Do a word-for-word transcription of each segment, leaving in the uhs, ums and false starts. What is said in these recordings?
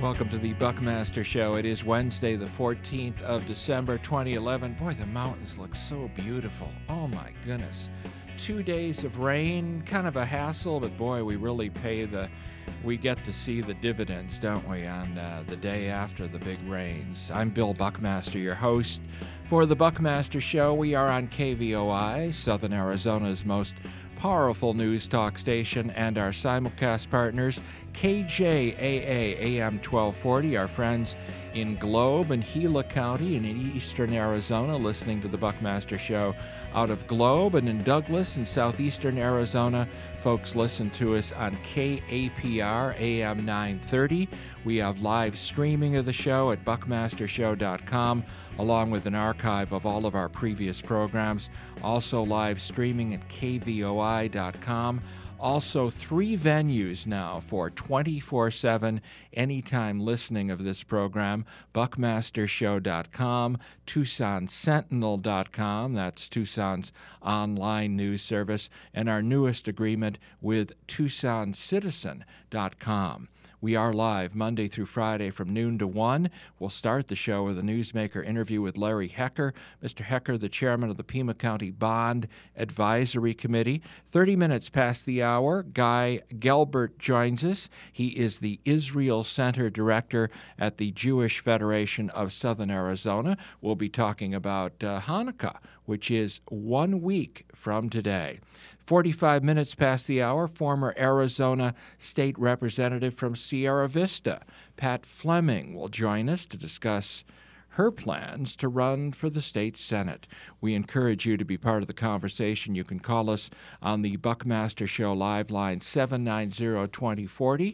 Welcome to the Buckmaster Show. It is Wednesday, the fourteenth of December, twenty eleven. Boy, the mountains look so beautiful. Oh, my goodness. Two days of rain, kind of a hassle, but boy, we really pay the, we get to see the dividends, don't we, on uh, the day after the big rains. I'm Bill Buckmaster, your host for the Buckmaster Show. We are on K V O I, Southern Arizona's most powerful news talk station, and our simulcast partners, K J A A A M twelve forty, our friends in Globe and Gila County and in eastern Arizona, listening to the Buckmaster Show out of Globe, and in Douglas and southeastern Arizona, folks listen to us on K A P R A M nine thirty. We have live streaming of the show at buckmaster show dot com, along with an archive of all of our previous programs. Also live streaming at K V O I dot com. Also, three venues now for twenty-four seven anytime listening of this program: buckmaster show dot com, tucson sentinel dot com, that's Tucson's online news service, and our newest agreement with tucson citizen dot com. We are live Monday through Friday from noon to one. We'll start the show with a Newsmaker interview with Larry Hecker. Mister Hecker, the chairman of the Pima County Bond Advisory Committee. thirty minutes past the hour, Guy Gelbert joins us. He is the Israel Center Director at the Jewish Federation of Southern Arizona. We'll be talking about uh, Hanukkah, which is one week from today. forty-five minutes past the hour, former Arizona State Representative from Sierra Vista, Pat Fleming, will join us to discuss her plans to run for the state Senate. We encourage you to be part of the conversation. You can call us on the Buckmaster Show live line seven nine zero, two zero four zero,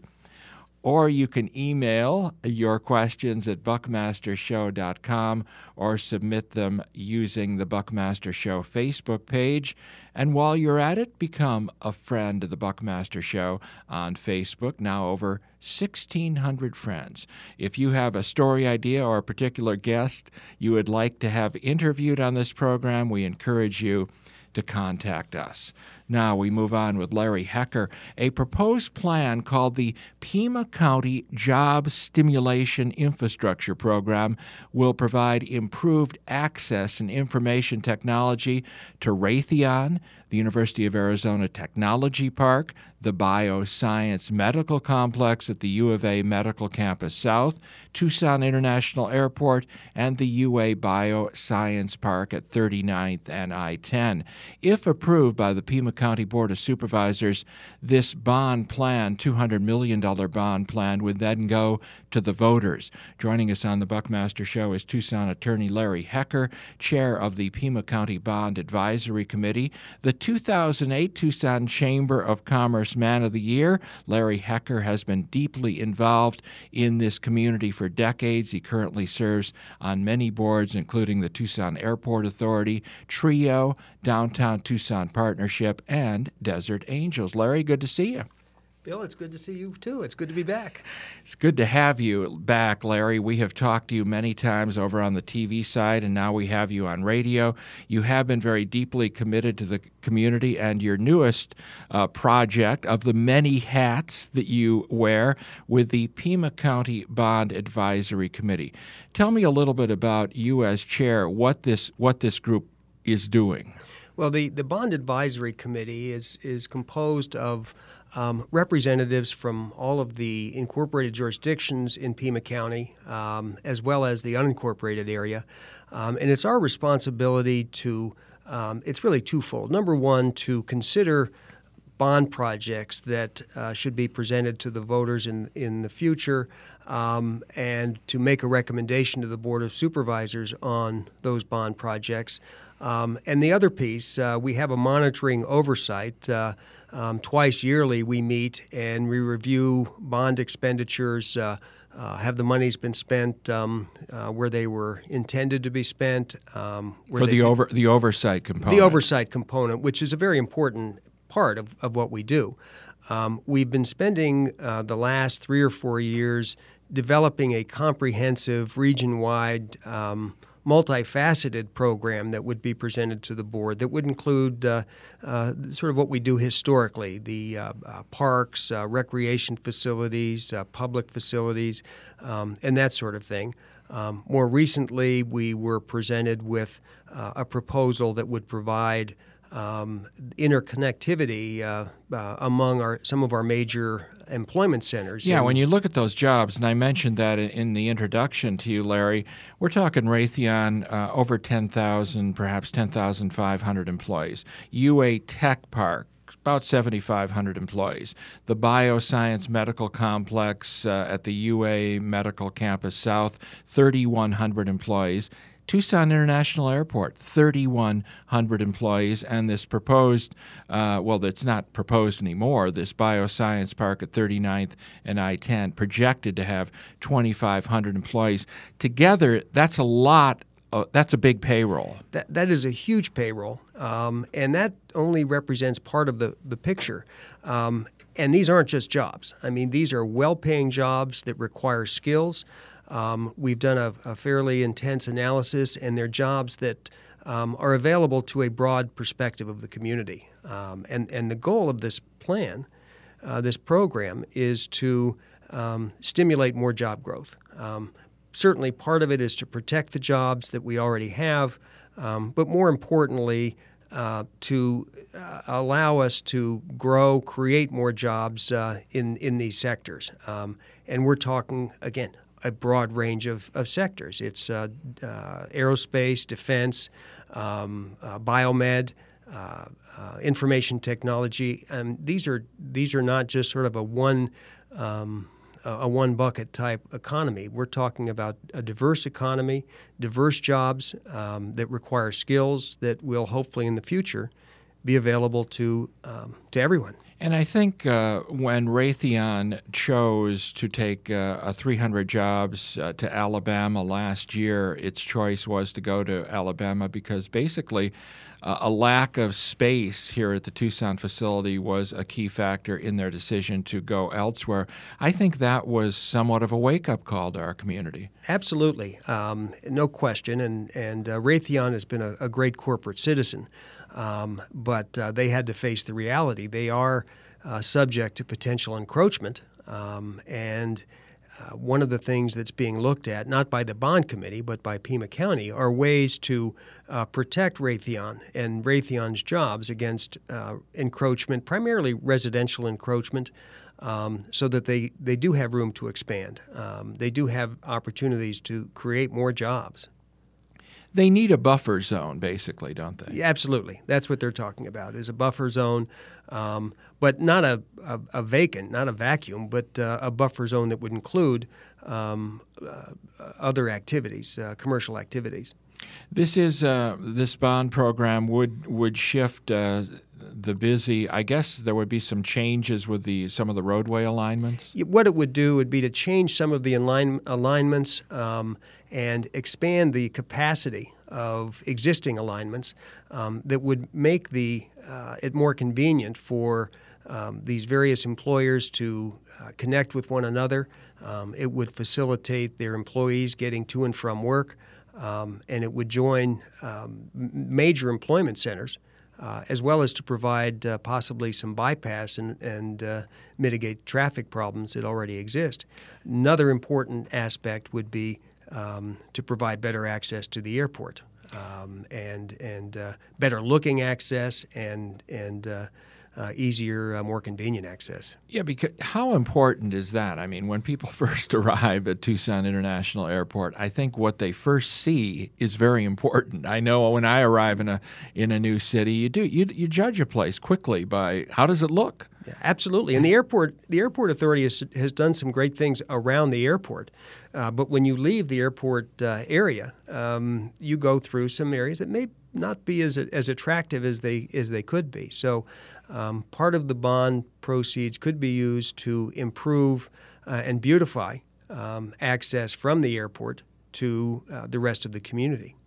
or you can email your questions at buckmaster show dot com or submit them using the Buckmaster Show Facebook page. And while you're at it, become a friend of the Buckmaster Show on Facebook, now over sixteen hundred friends. If you have a story idea or a particular guest you would like to have interviewed on this program, we encourage you to contact us. Now we move on with Larry Hecker. A proposed plan called the Pima County Job Stimulation Infrastructure Program will provide improved access and information technology to Raytheon, the University of Arizona Technology Park, the Bioscience Medical Complex at the U of A Medical Campus South, Tucson International Airport, and the U A Bioscience Park at thirty-ninth and I ten. If approved by the Pima County Board of Supervisors, this bond plan, two hundred million dollars bond plan, would then go to the voters. Joining us on the Buckmaster Show is Tucson attorney Larry Hecker, chair of the Pima County Bond Advisory Committee. The two thousand eight Tucson Chamber of Commerce Man of the Year, Larry Hecker has been deeply involved in this community for decades. He currently serves on many boards, including the Tucson Airport Authority, TRIO, Downtown Tucson Partnership, and Desert Angels. Larry, good to see you. Bill, it's good to see you, too. It's good to be back. It's good to have you back, Larry. We have talked to you many times over on the T V side, and now we have you on radio. You have been very deeply committed to the community, and your newest uh, project of the many hats that you wear with the Pima County Bond Advisory Committee. Tell me a little bit about you as chair, what this what this group is doing. Well, the, the Bond Advisory Committee is, is composed of um, representatives from all of the incorporated jurisdictions in Pima County, um, as well as the unincorporated area. Um, and it's our responsibility to, um, it's really twofold. Number one, to consider bond projects that uh, should be presented to the voters in, in the future, um, and to make a recommendation to the Board of Supervisors on those bond projects. Um, and the other piece, uh, we have a monitoring oversight. Uh, um, twice yearly we meet and we review bond expenditures. Uh, uh, have the monies been spent um, uh, where they were intended to be spent? Um, where For they, the over the oversight component. The oversight component, which is a very important part of, of what we do. Um, we've been spending uh, the last three or four years developing a comprehensive region-wide um, multifaceted program that would be presented to the board that would include uh, uh, sort of what we do historically, the uh, uh, parks, uh, recreation facilities, uh, public facilities, um, and that sort of thing. Um, more recently, we were presented with uh, a proposal that would provide um, interconnectivity uh, uh, among our, some of our major employment centers. Yeah, and when you look at those jobs, and I mentioned that in, in the introduction to you, Larry, we're talking Raytheon, uh, over ten thousand, perhaps ten thousand five hundred employees. U A Tech Park, about seventy-five hundred employees. The Bioscience Medical Complex uh, at the U A Medical Campus South, thirty-one hundred employees. Tucson International Airport, thirty-one hundred employees, and this proposed, uh, well, it's not proposed anymore, this Bioscience Park at thirty-ninth and I ten, projected to have twenty-five hundred employees. Together, that's a lot. Uh, that's a big payroll. That, that is a huge payroll, um, and that only represents part of the, the picture. Um, and these aren't just jobs. I mean, these are well-paying jobs that require skills. Um, we've done a, a fairly intense analysis, and they're jobs that um, are available to a broad perspective of the community. Um, and, and the goal of this plan, uh, this program, is to um, stimulate more job growth. Um, certainly part of it is to protect the jobs that we already have, um, but more importantly, uh, to uh, allow us to grow, create more jobs uh, in, in these sectors. Um, and we're talking, again, a broad range of, of sectors. It's uh, uh, aerospace, defense, um, uh, biomed, uh, uh, information technology. And these are these are not just sort of a one um, a one bucket type economy. We're talking about a diverse economy, diverse jobs um, that require skills that will hopefully in the future be available to um, to everyone. And I think uh, when Raytheon chose to take uh, a three hundred jobs uh, to Alabama last year, its choice was to go to Alabama because basically uh, a lack of space here at the Tucson facility was a key factor in their decision to go elsewhere. I think that was somewhat of a wake-up call to our community. Absolutely, um, no question. And, and uh, Raytheon has been a, a great corporate citizen. Um, but uh, they had to face the reality. They are uh, subject to potential encroachment, um, and uh, one of the things that's being looked at, not by the bond committee, but by Pima County, are ways to uh, protect Raytheon and Raytheon's jobs against uh, encroachment, primarily residential encroachment, um, so that they, they do have room to expand. Um, they do have opportunities to create more jobs. They need a buffer zone, basically, don't they? Yeah, absolutely. That's what they're talking about, is a buffer zone, um, but not a, a, a vacant, not a vacuum, but uh, a buffer zone that would include um, uh, other activities, uh, commercial activities. This is uh, this bond program would would shift uh, the busy. I guess there would be some changes with the some of the roadway alignments. What it would do would be to change some of the align, alignments um, and expand the capacity of existing alignments um, that would make the uh, it more convenient for um, these various employers to uh, connect with one another. Um, it would facilitate their employees getting to and from work. Um, and it would join um, major employment centers, uh, as well as to provide uh, possibly some bypass and, and uh, mitigate traffic problems that already exist. Another important aspect would be um, to provide better access to the airport, um, and and uh, better looking access and and uh, Uh, easier, uh, more convenient access. Yeah, because how important is that? I mean, when people first arrive at Tucson International Airport, I think what they first see is very important. I know when I arrive in a in a new city, you do you you judge a place quickly by how does it look. Yeah, absolutely, and the airport the airport authority has, has done some great things around the airport. Uh, but when you leave the airport uh, area, um, you go through some areas that may not be as as attractive as they as they could be. So. Um, part of the bond proceeds could be used to improve uh, and beautify um, access from the airport to uh, the rest of the community.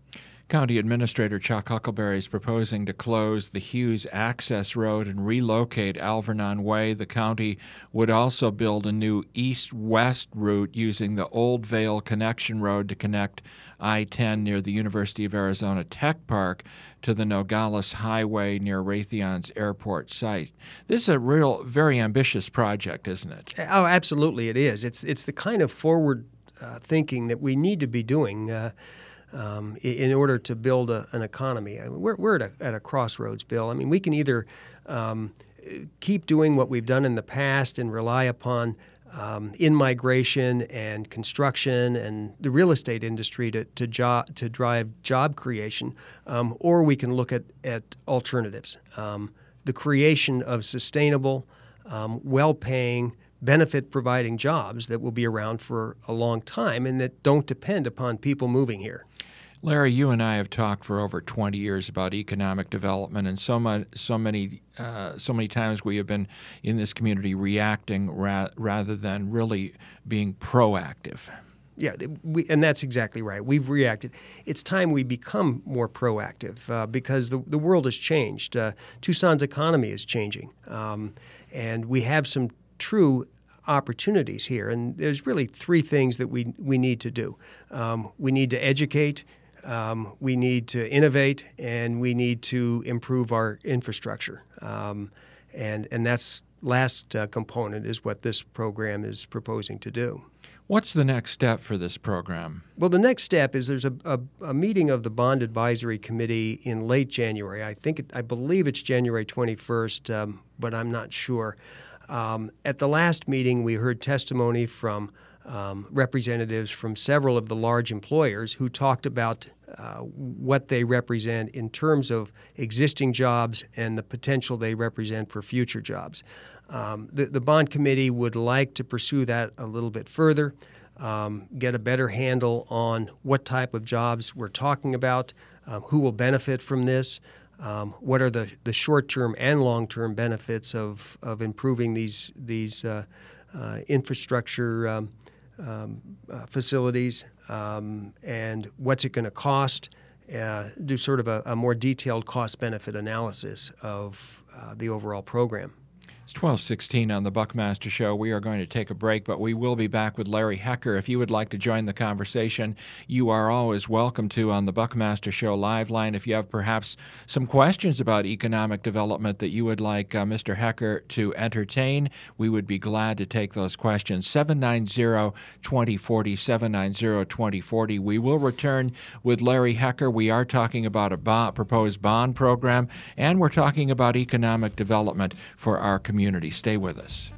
County Administrator Chuck Huckleberry is proposing to close the Hughes Access Road and relocate Alvernon Way. The county would also build a new east-west route using the Old Vale Connection Road to connect I ten near the University of Arizona Tech Park to the Nogales Highway near Raytheon's airport site. This is a real, very ambitious project, isn't it? Oh, absolutely it is. It's, it's the kind of forward uh, thinking that we need to be doing uh, Um, in order to build a, an economy. I mean, we're we're at a, at a crossroads, Bill. I mean, we can either um, keep doing what we've done in the past and rely upon um, in-migration and construction and the real estate industry to to, job, to drive job creation, um, or we can look at, at alternatives. Um, the creation of sustainable, um, well-paying, benefit-providing jobs that will be around for a long time and that don't depend upon people moving here. Larry, you and I have talked for over twenty years about economic development, and so much, so many, uh, so many times we have been in this community reacting ra- rather than really being proactive. Yeah, we, and that's exactly right. We've reacted. It's time we become more proactive uh, because the the world has changed. Uh, Tucson's economy is changing, um, and we have some true opportunities here. And there's really three things that we we need to do. Um, we need to educate. Um, we need to innovate, and we need to improve our infrastructure. Um, and and that's last uh, component is what this program is proposing to do. What's the next step for this program? Well, the next step is there's a, a, a meeting of the Bond Advisory Committee in late January. I think it, I believe it's January twenty-first, um, but I'm not sure. Um, at the last meeting, we heard testimony from um, representatives from several of the large employers who talked about uh, what they represent in terms of existing jobs and the potential they represent for future jobs. Um, the, the Bond Committee would like to pursue that a little bit further, um, get a better handle on what type of jobs we're talking about, um, who will benefit from this, um, what are the, the short-term and long-term benefits of, of improving these, these uh, uh, infrastructure um, um, uh, facilities, um, and what's it going to cost, uh, do sort of a, a more detailed cost-benefit analysis of uh, the overall program. It's twelve sixteen on the Buckmaster Show. We are going to take a break, but we will be back with Larry Hecker. If you would like to join the conversation, you are always welcome to on the Buckmaster Show live line. If you have perhaps some questions about economic development that you would like uh, Mister Hecker to entertain, we would be glad to take those questions. seven nine zero, two zero four zero, seven nine zero, two zero four zero. We will return with Larry Hecker. We are talking about a bond, proposed bond program, and we're talking about economic development for our community. Community. Stay with us.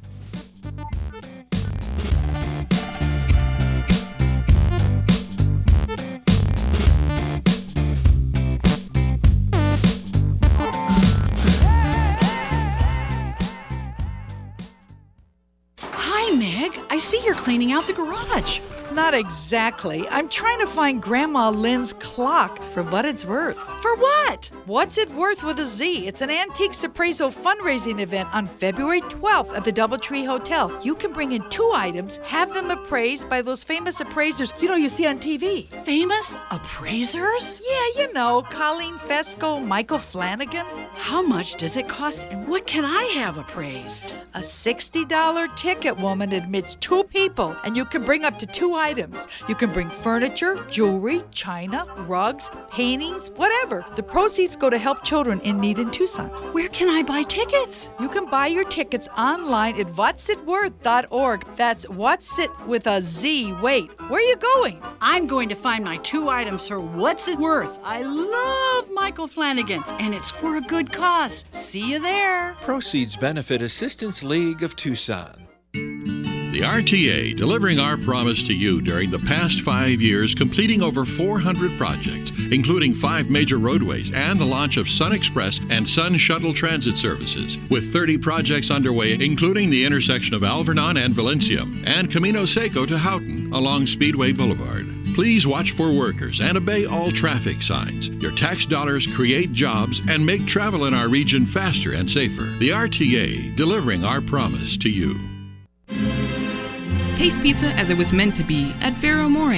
Hi, Meg. I see you're cleaning out the garage. Not exactly. I'm trying to find Grandma Lynn's clock for what it's worth. For what? What's It Worth with a Z? It's an Antiques Appraisal fundraising event on February twelfth at the Doubletree Hotel. You can bring in two items, have them appraised by those famous appraisers you know you see on T V. Famous appraisers? Yeah, you know, Colleen Fesco, Michael Flanagan. How much does it cost and what can I have appraised? A sixty dollars ticket, woman, admits two people, and you can bring up to two items. You can bring furniture, jewelry, china, rugs, paintings, whatever. The proceeds go to help children in need in Tucson. Where can I buy tickets? You can buy your tickets online at what's it worth dot org. That's What's It with a Z. Wait, where are you going? I'm going to find my two items for What's It Worth. I love Michael Flanagan, and it's for a good cause. See you there. Proceeds benefit Assistance League of Tucson. The R T A, delivering our promise to you during the past five years, completing over four hundred projects, including five major roadways and the launch of Sun Express and Sun Shuttle transit services, with thirty projects underway, including the intersection of Alvernon and Valencia, and Camino Seco to Houghton along Speedway Boulevard. Please watch for workers and obey all traffic signs. Your tax dollars create jobs and make travel in our region faster and safer. The R T A, delivering our promise to you. Taste pizza as it was meant to be at Vero More.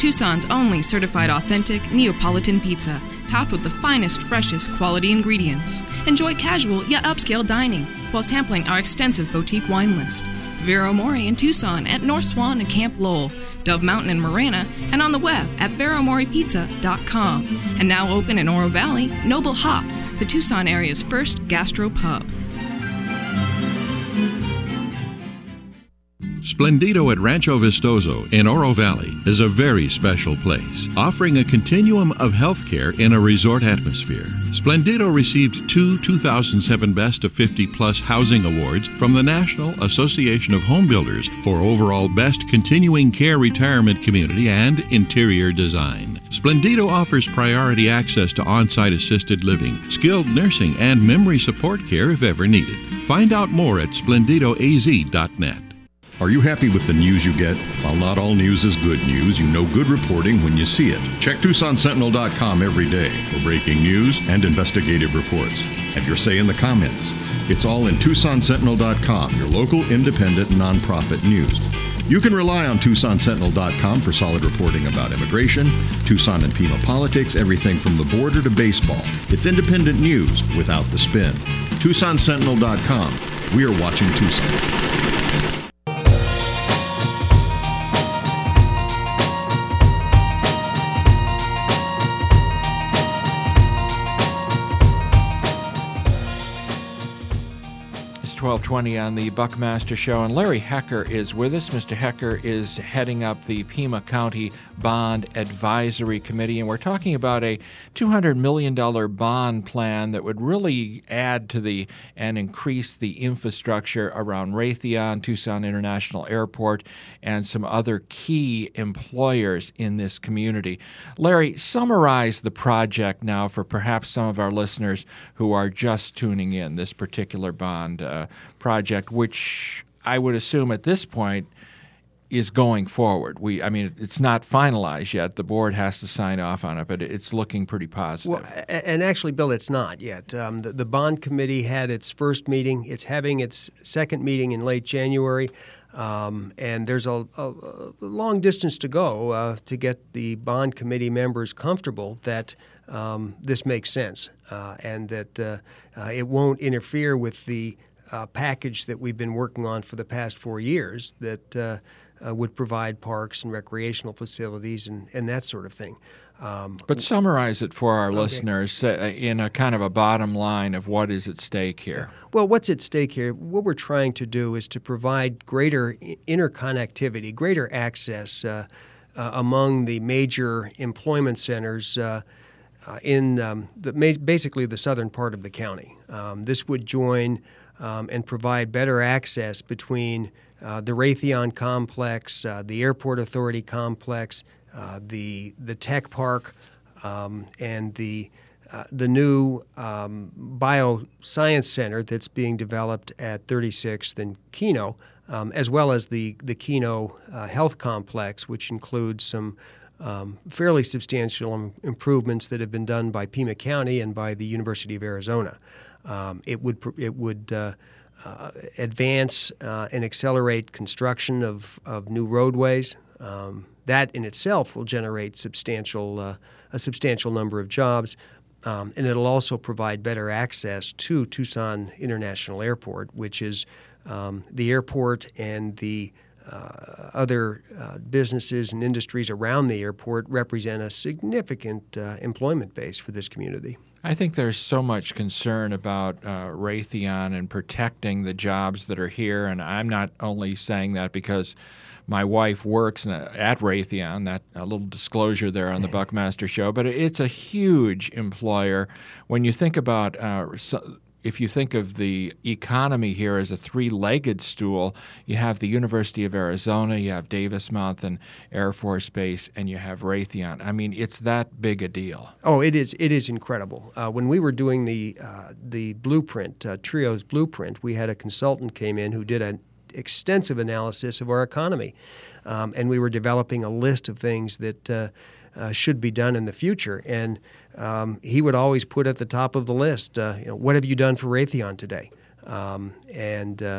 Tucson's only certified authentic Neapolitan pizza, topped with the finest, freshest quality ingredients. Enjoy casual yet upscale dining while sampling our extensive boutique wine list. Vero Mori in Tucson at North Swan and Camp Lowell, Dove Mountain in Marana, and on the web at vero mori pizza dot com. And now open in Oro Valley, Noble Hops, the Tucson area's first gastro pub. Splendido at Rancho Vistoso in Oro Valley is a very special place, offering a continuum of healthcare in a resort atmosphere. Splendido received two two thousand seven Best of fifty Plus Housing Awards from the National Association of Home Builders for overall Best Continuing Care Retirement Community and Interior Design. Splendido offers priority access to on-site assisted living, skilled nursing, and memory support care if ever needed. Find out more at splendido a z dot net. Are you happy with the news you get? While not all news is good news, you know good reporting when you see it. Check Tucson Sentinel dot com every day for breaking news and investigative reports. Have your say in the comments. It's all in Tucson Sentinel dot com, your local independent nonprofit news. You can rely on Tucson Sentinel dot com for solid reporting about immigration, Tucson and Pima politics, everything from the border to baseball. It's independent news without the spin. Tucson Sentinel dot com. We are watching Tucson. twelve twenty on the Buckmaster Show, and Larry Hecker is with us. Mister Hecker is heading up the Pima County Bond Advisory Committee, and we're talking about a two hundred million dollars bond plan that would really add to the and increase the infrastructure around Raytheon, Tucson International Airport, and some other key employers in this community. Larry, summarize the project now for perhaps some of our listeners who are just tuning in, this particular bond uh, project, which I would assume at this point is going forward. We, I mean, it's not finalized yet. The board has to sign off on it, but it's looking pretty positive. Well, and actually, Bill, it's not yet. Um, the, the bond committee had its first meeting. It's having its second meeting in late January, um, and there's a, a, a long distance to go uh, to get the bond committee members comfortable that um, this makes sense uh, and that uh, uh, it won't interfere with the uh, package that we've been working on for the past four years that uh, Uh, would provide parks and recreational facilities and, and that sort of thing. Um, but summarize it for our okay. listeners uh, in a kind of a bottom line of what is at stake here. Well, what's at stake here, what we're trying to do is to provide greater interconnectivity, greater access uh, uh, among the major employment centers uh, uh, in um, the, basically the southern part of the county. Um, this would join um, and provide better access between Uh, the Raytheon complex, uh, the Airport Authority complex, uh, the the tech park, um, and the uh, the new um, bioscience center that's being developed at thirty-sixth and Keno, um, as well as the the Keno uh, Health Complex, which includes some um, fairly substantial im- improvements that have been done by Pima County and by the University of Arizona. Um, it would pr- it would uh, Uh, advance uh, and accelerate construction of, of new roadways. Um, that in itself will generate substantial uh, a substantial number of jobs, um, and it'll also provide better access to Tucson International Airport, which is um, the airport and the uh, other uh, businesses and industries around the airport represent a significant uh, employment base for this community. I think there's so much concern about uh, Raytheon and protecting the jobs that are here, and I'm not only saying that because my wife works at Raytheon, that a little disclosure there on the Buckmaster Show, but it's a huge employer. When you think about, uh, so, if you think of the economy here as a three-legged stool, you have the University of Arizona, you have Davis Monthan Air Force Base, and you have Raytheon. I mean, it's that big a deal. Oh, it is. It is incredible. Uh, when we were doing the uh, the blueprint, uh, Trio's blueprint, we had a consultant came in who did an extensive analysis of our economy, um, and we were developing a list of things that uh, uh, should be done in the future. And um, he would always put at the top of the list, uh, you know, what have you done for Raytheon today? Um, and uh,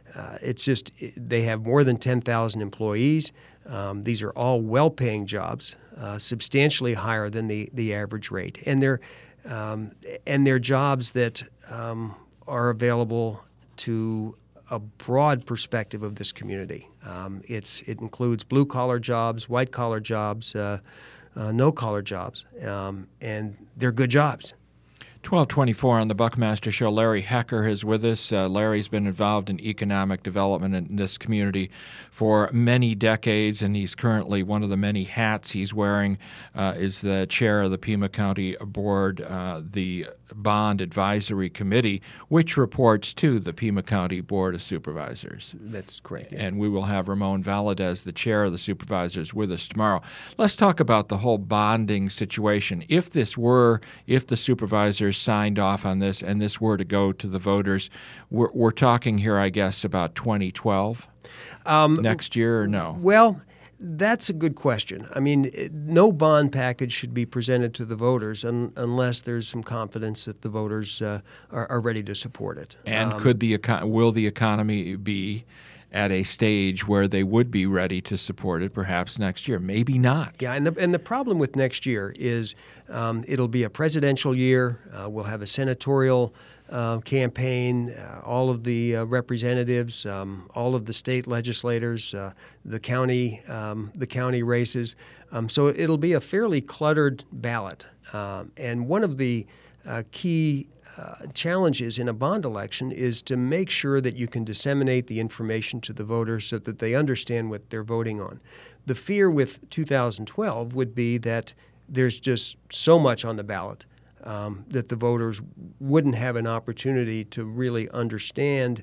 uh, it's just they have more than ten thousand employees. Um, these are all well-paying jobs, uh, substantially higher than the, the average rate, and they're um, and they're jobs that um, are available to a broad perspective of this community. Um, it's it includes blue-collar jobs, white-collar jobs, uh, uh, no-collar jobs, um, and they're good jobs. twelve twenty-four on the Buckmaster Show. Larry Hecker is with us. Uh, Larry's been involved in economic development in this community for many decades, and he's currently one of the many hats he's wearing uh, is the chair of the Pima County Board, uh, the Bond Advisory Committee, which reports to the Pima County Board of Supervisors. That's correct. Yeah. And we will have Ramon Valadez, the chair of the supervisors, with us tomorrow. Let's talk about the whole bonding situation. If this were, if the supervisors signed off on this and this were to go to the voters, we're, we're talking here, I guess, about twenty twelve? Um, next year or no? Well, that's a good question. I mean, no bond package should be presented to the voters un- unless there's some confidence that the voters uh, are, are ready to support it. And um, could the econ- will the economy be at a stage where they would be ready to support it perhaps next year? Maybe not. Yeah, and the, and the problem with next year is um, it'll be a presidential year. Uh, we'll have a senatorial uh, campaign, uh, all of the uh, representatives, um, all of the state legislators, uh, the county, um, the county races. Um, so it'll be a fairly cluttered ballot. Um, and one of the uh, key Uh, challenges in a bond election is to make sure that you can disseminate the information to the voters so that they understand what they're voting on. The fear with two thousand twelve would be that there's just so much on the ballot um, that the voters wouldn't have an opportunity to really understand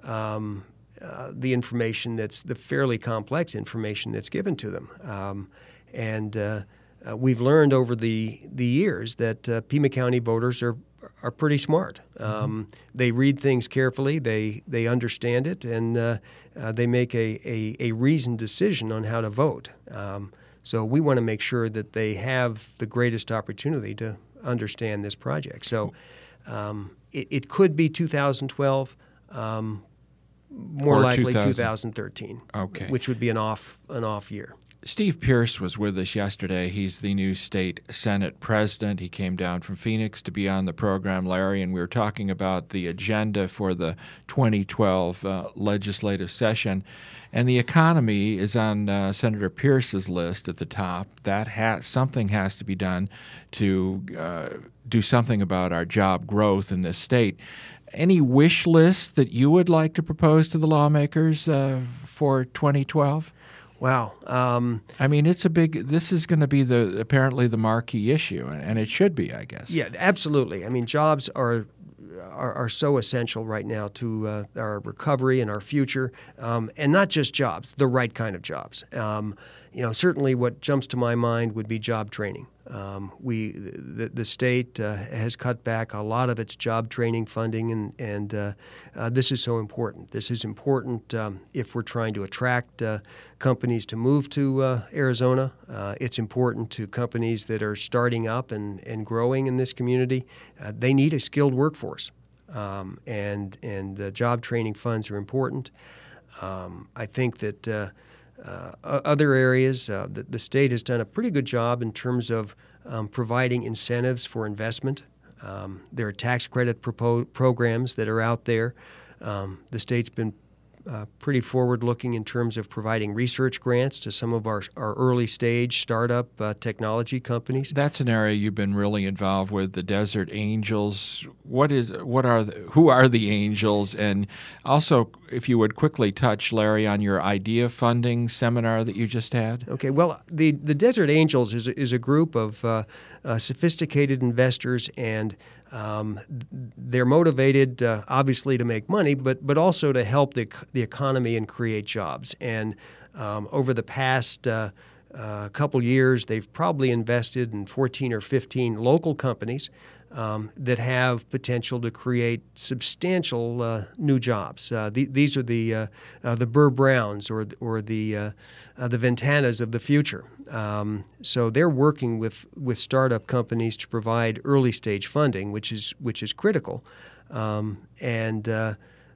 um, uh, the information that's the fairly complex information that's given to them. Um, and uh, uh, we've learned over the, the years that uh, Pima County voters are are pretty smart. Um, mm-hmm. They read things carefully, they they understand it, and uh, uh, they make a, a, a reasoned decision on how to vote. Um, so we want to make sure that they have the greatest opportunity to understand this project. So um, it, it could be two thousand twelve, um, more or likely two thousand. two thousand thirteen, okay. which would be an off an off year. Steve Pierce was with us yesterday. He's the new state Senate president. He came down from Phoenix to be on the program, Larry, and we were talking about the agenda for the twenty twelve uh, legislative session. And the economy is on uh, Senator Pierce's list at the top. That has, something has to be done to uh, do something about our job growth in this state. Any wish list that you would like to propose to the lawmakers uh, for twenty twelve? Wow. Um, I mean, it's a big, this is going to be the apparently the marquee issue, and it should be, I guess. Yeah, absolutely. I mean, jobs are are, are so essential right now to uh, our recovery and our future, um, and not just jobs, the right kind of jobs. Um, you know, certainly what jumps to my mind would be job training. Um, we, the, the state uh, has cut back a lot of its job training funding, and, and uh, uh, this is so important. This is important um, if we're trying to attract uh, companies to move to uh, Arizona. Uh, it's important to companies that are starting up and, and growing in this community. Uh, they need a skilled workforce, um, and, and the job training funds are important. Um, I think that uh, Uh, other areas, uh, the, the state has done a pretty good job in terms of um, providing incentives for investment. Um, there are tax credit propo- programs that are out there. Um, the state's been uh, pretty forward-looking in terms of providing research grants to some of our, our early-stage startup uh, technology companies. That's an area you've been really involved with, the Desert Angels. What is, what are, the, who are the Angels? And also, if you would quickly touch, Larry, on your idea funding seminar that you just had. Okay. Well, the the Desert Angels is a, is a group of uh, uh, sophisticated investors, and um, they're motivated, uh, obviously, to make money, but but also to help the the economy and create jobs. And um, over the past uh, uh, couple years, they've probably invested in fourteen or fifteen local companies Um, that have potential to create substantial uh, new jobs. Uh, the, these are the uh, uh, the Burr Browns or or the uh, uh, the Ventanas of the future. Um, so they're working with, with startup companies to provide early stage funding, which is which is critical. Um, and uh,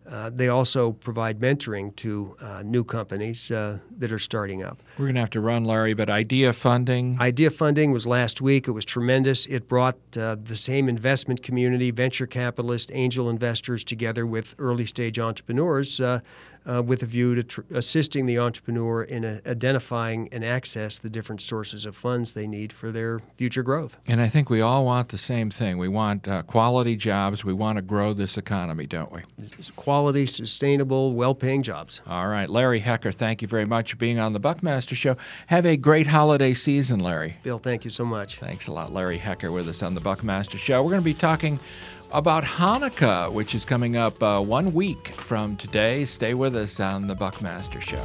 Uh, they also provide mentoring to uh, new companies uh, that are starting up. We're going to have to run, Larry, but IDEA funding? IDEA funding was last week. It was tremendous. It brought uh, the same investment community, venture capitalists, angel investors together with early-stage entrepreneurs uh, uh, with a view to tr- assisting the entrepreneur in a- identifying and access the different sources of funds they need for their future growth. And I think we all want the same thing. We want uh, quality jobs. We want to grow this economy, don't we? Quality, sustainable, well-paying jobs. All right. Larry Hecker, thank you very much for being on the Buckmaster Show. Have a great holiday season, Larry. Bill, thank you so much. Thanks a lot. Larry Hecker with us on the Buckmaster Show. We're going to be talking about Hanukkah, which is coming up uh, one week from today. Stay with us on the Buckmaster Show.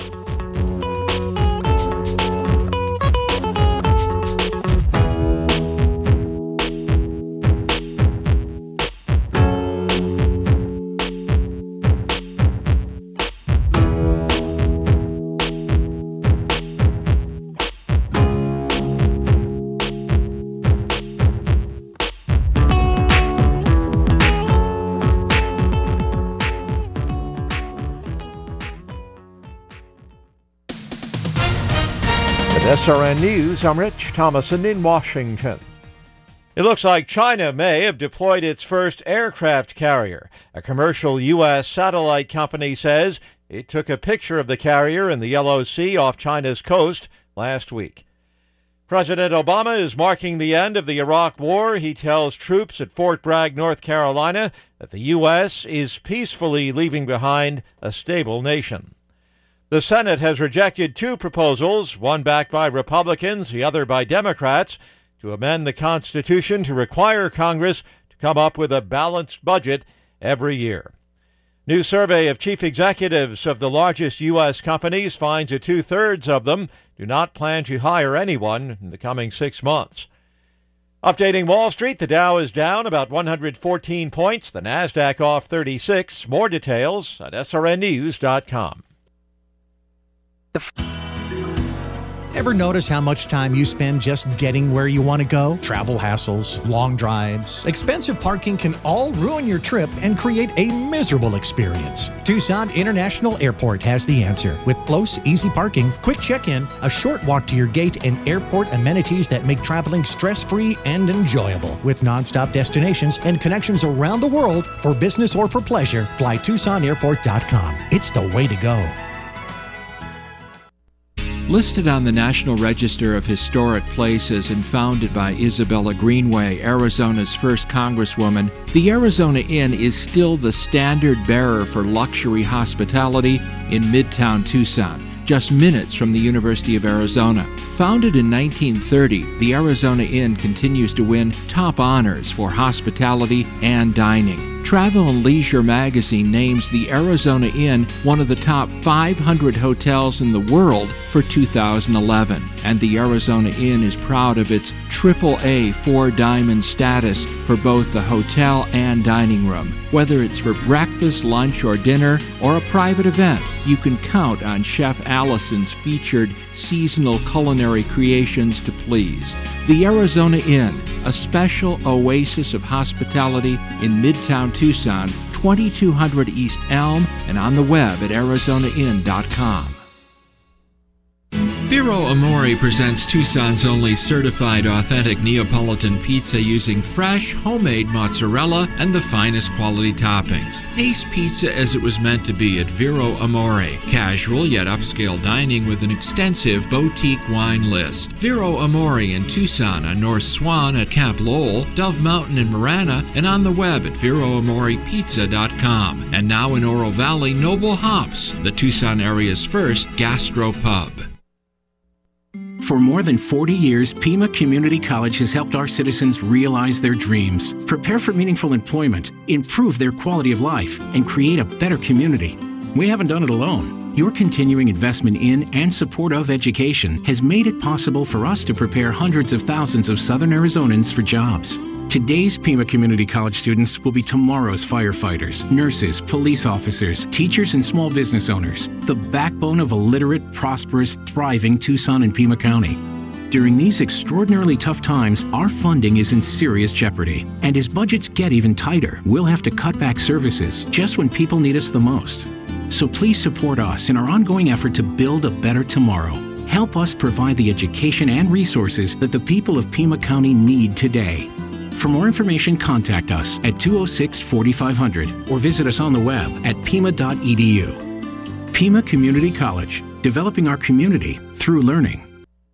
S R N News, I'm Rich Thomason in Washington. It looks like China may have deployed its first aircraft carrier. A commercial U S satellite company says it took a picture of the carrier in the Yellow Sea off China's coast last week. President Obama is marking the end of the Iraq War. He tells troops at Fort Bragg, North Carolina, that the U S is peacefully leaving behind a stable nation. The Senate has rejected two proposals, one backed by Republicans, the other by Democrats, to amend the Constitution to require Congress to come up with a balanced budget every year. New survey of chief executives of the largest U S companies finds that two-thirds of them do not plan to hire anyone in the coming six months. Updating Wall Street, the Dow is down about one hundred fourteen points, the NASDAQ off thirty-six. More details at S R N news dot com. Ever notice how much time you spend just getting where you want to go? Travel hassles, long drives, expensive parking can all ruin your trip and create a miserable experience. Tucson International Airport has the answer. With close, easy parking, quick check-in, a short walk to your gate, and airport amenities that make traveling stress-free and enjoyable. With nonstop destinations and connections around the world for business or for pleasure, fly Tucson Airport dot com. It's the way to go. Listed on the National Register of Historic Places and founded by Isabella Greenway, Arizona's first congresswoman, the Arizona Inn is still the standard bearer for luxury hospitality in Midtown Tucson, just minutes from the University of Arizona. Founded in nineteen thirty, the Arizona Inn continues to win top honors for hospitality and dining. Travel and Leisure magazine names the Arizona Inn one of the top five hundred hotels in the world for two thousand eleven, and the Arizona Inn is proud of its triple A four-diamond status for both the hotel and dining room. Whether it's for breakfast, lunch, or dinner, or a private event, you can count on Chef Allison's featured seasonal culinary creations to please. The Arizona Inn, a special oasis of hospitality in Midtown Tucson, twenty-two hundred East Elm, and on the web at arizona inn dot com. Vero Amore presents Tucson's only certified authentic Neapolitan pizza using fresh, homemade mozzarella and the finest quality toppings. Taste pizza as it was meant to be at Vero Amore. Casual yet upscale dining with an extensive boutique wine list. Vero Amore in Tucson on North Swan at Camp Lowell, Dove Mountain in Marana, and on the web at vero amore pizza dot com. And now in Oro Valley, Noble Hops, the Tucson area's first gastro pub. For more than forty years, Pima Community College has helped our citizens realize their dreams, prepare for meaningful employment, improve their quality of life, and create a better community. We haven't done it alone. Your continuing investment in and support of education has made it possible for us to prepare hundreds of thousands of Southern Arizonans for jobs. Today's Pima Community College students will be tomorrow's firefighters, nurses, police officers, teachers, and small business owners, the backbone of a literate, prosperous, thriving Tucson and Pima County. During these extraordinarily tough times, our funding is in serious jeopardy. And as budgets get even tighter, we'll have to cut back services just when people need us the most. So please support us in our ongoing effort to build a better tomorrow. Help us provide the education and resources that the people of Pima County need today. For more information, contact us at two oh six, forty-five hundred or visit us on the web at pima dot e d u. Pima Community College, developing our community through learning.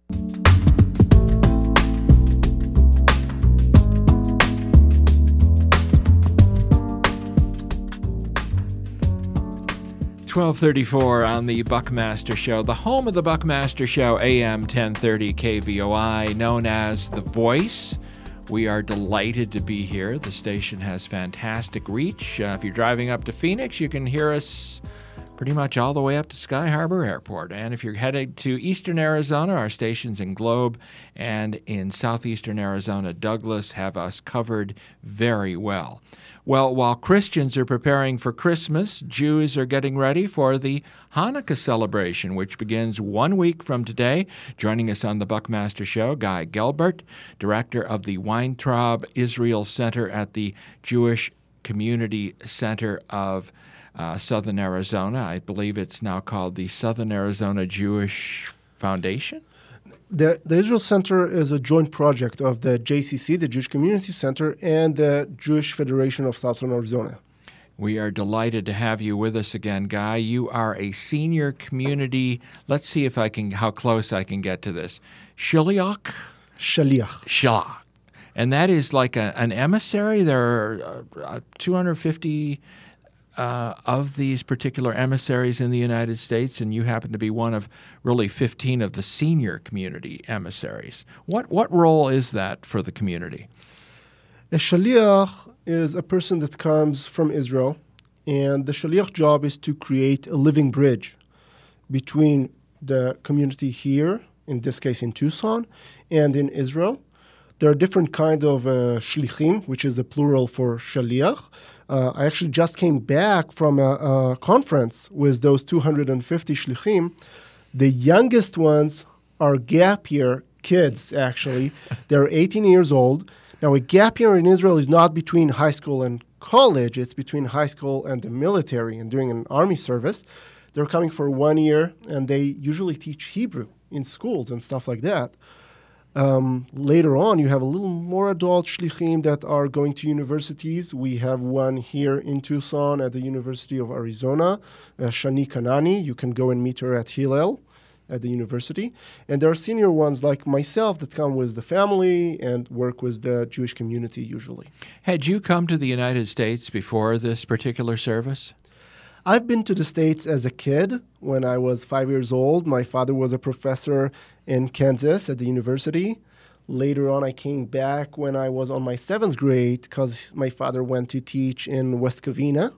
twelve thirty-four on the Buckmaster Show, the home of the Buckmaster Show, A M ten thirty K V O I, known as The Voice. We are delighted to be here. The station has fantastic reach. Uh, if you're driving up to Phoenix, you can hear us pretty much all the way up to Sky Harbor Airport. And if you're headed to eastern Arizona, our stations in Globe and in southeastern Arizona, Douglas, have us covered very well. Well, while Christians are preparing for Christmas, Jews are getting ready for the Hanukkah celebration, which begins one week from today. Joining us on the Buckmaster Show, Guy Gelbert, director of the Weintraub Israel Center at the Jewish Community Center of uh, Southern Arizona. I believe it's now called the Southern Arizona Jewish Foundation. The, the Israel Center is a joint project of the J C C, the Jewish Community Center, and the Jewish Federation of Southern Arizona. We are delighted to have you with us again, Guy. You are a senior community, let's see if I can, how close I can get to this, Shaliach? Shaliach. Shaliach. And that is like a, an emissary? There are uh, two hundred fifty Uh, of these particular emissaries in the United States, and you happen to be one of really fifteen of the senior community emissaries. What what role is that for the community? A shaliach is a person that comes from Israel, and the shaliach job is to create a living bridge between the community here, in this case in Tucson, and in Israel. There are different kind of uh, shlichim, which is the plural for shaliach. Uh, I actually just came back from a, a conference with those two hundred fifty shlichim. The youngest ones are gap year kids, actually. They're eighteen years old. Now, a gap year in Israel is not between high school and college. It's between high school and the military and doing an army service. They're coming for one year, and they usually teach Hebrew in schools and stuff like that. Um, later on, you have a little more adult shlichim that are going to universities. We have one here in Tucson at the University of Arizona, uh, Shani Kanani. You can go and meet her at Hillel at the university. And there are senior ones like myself that come with the family and work with the Jewish community usually. Had you come to the United States before this particular service? I've been to the States as a kid when I was five years old. My father was a professor in Kansas at the university. Later on, I came back when I was on my seventh grade because my father went to teach in West Covina.